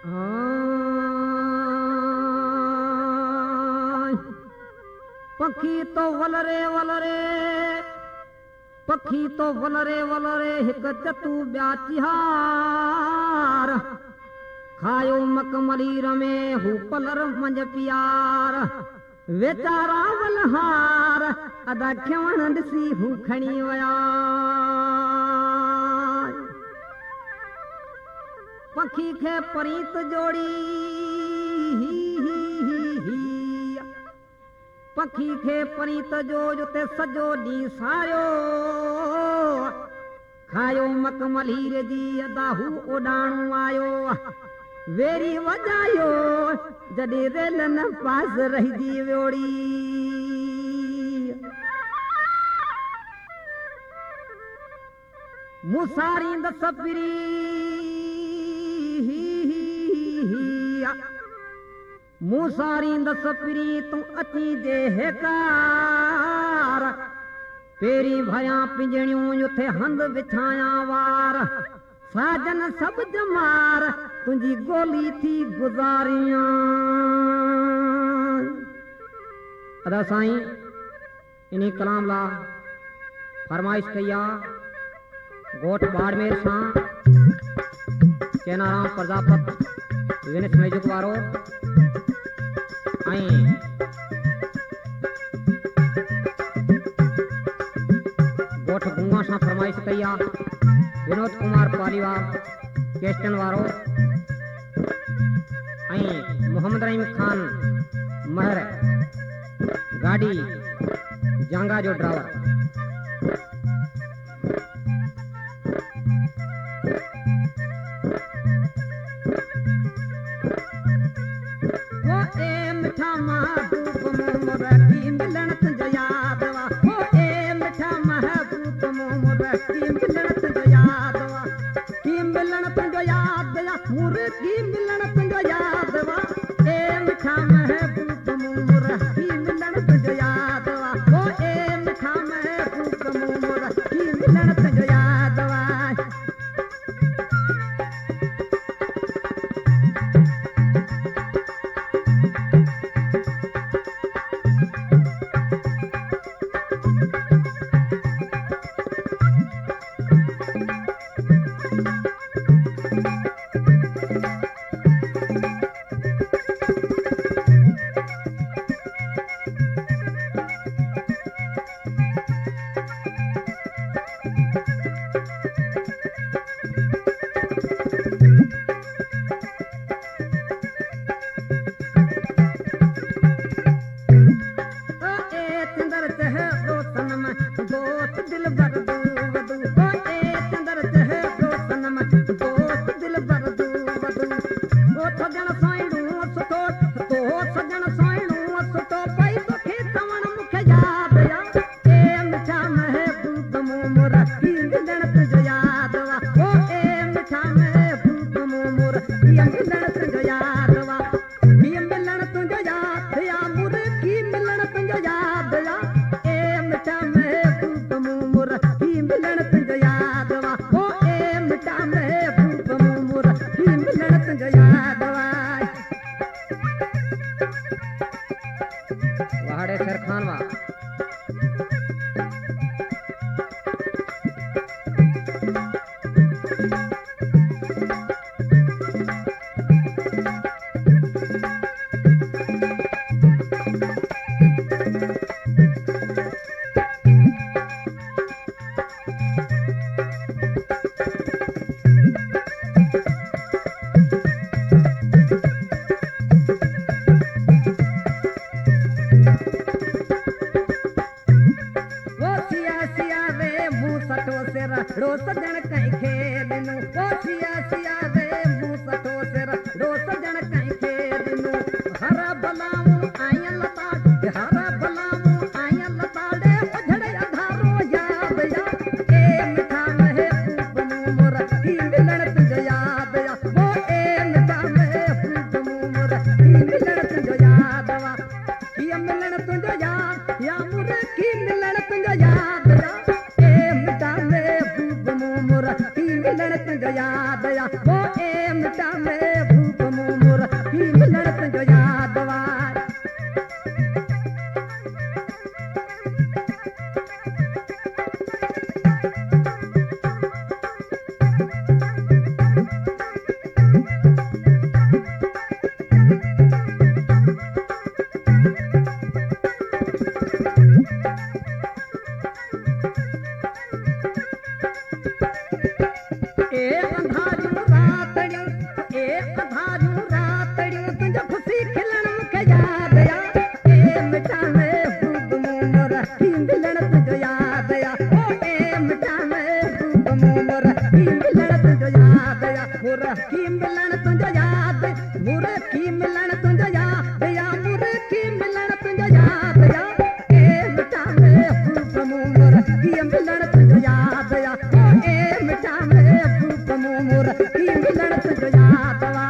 पखी तो वलरे वलरे पखी तो वलरे वलरे हिक चतू ॿिया चिहार खायो मखमलीर में हू पलर मंझ पियार वेचारा वलहार अदा खवण ॾिसी हू खणी विया पखी खे परीत जोड़ी पखी खे परीत जो जुते सॼो ॾींहुं सायो खायो मखमलीर जी अदा हू उॾाणो आयो वेरी वॼायो जॾहिं रेल न पास रहिजी वियोड़ी मुसारींद सपिरी मुसारींद सपिरी तूं अची जे हेकार पेरी भया पिंजणियूं युथे हंध विछाया वार साजन सब जमार तुंहिंजी गोली थी गुज़ारियां अदा साईं इन्ही कलाम ला फरमाइश कई आहे गोठ बाड़मेर सां चेनाराम प्रजापत विनिस म्यूजिक वारो ऐं गोठ गुंगा सां फरमाइश कई आहे विनोद कुमार पालीवाल केस्टन वारो ऐं मोहम्मद रहीम खान महर गाड़ी जांगा जो ड्राइवर तुंहिंजो यादि मुर्खी मिलण तुंहिंजो यादि या मुर्खी मिलण तुंहिंजो यादि या ए मिठा महबूब मूं मुर्खी मिलण तुंहिंजो यादि या ए मिठा महबूब मूं मुर्खी मिलण तुंहिंजो यादि वा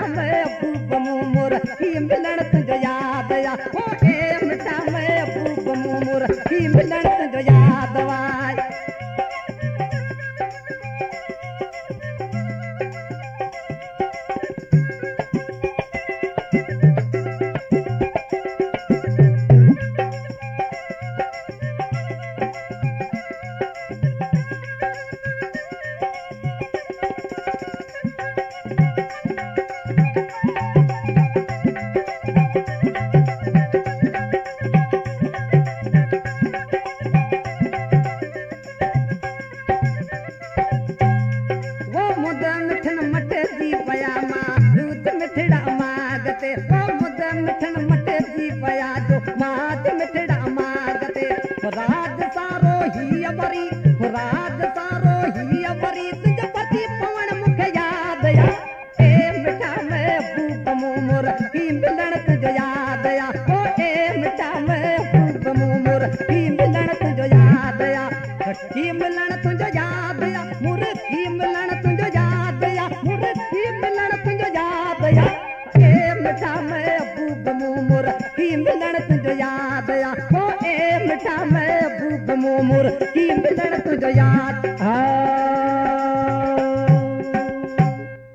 मिठा महबूब मुर की मिलण तुंहिंजो यादि आए मिठा महबूब मोमोर की मिलण तुंहिंजो यादि